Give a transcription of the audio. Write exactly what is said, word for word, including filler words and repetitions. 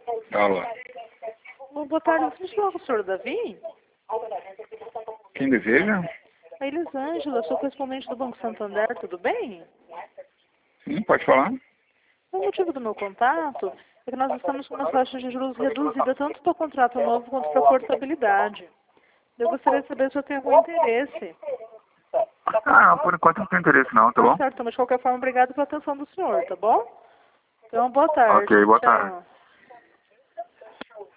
Alô. Boa tarde, deixa eu falar com o senhor Davi? Quem deseja? A Elisângela, sou correspondente do Banco Santander, tudo bem? Sim, pode falar. O motivo do meu contato é que nós estamos com uma taxa de juros reduzida tanto para contrato novo quanto para portabilidade. Eu gostaria de saber se eu tenho algum interesse. Ah, por enquanto não tem interesse não, tá bom? Tá certo, mas de qualquer forma, obrigado pela atenção do senhor, tá bom? Então, boa tarde. Ok, boa Tchau. tarde.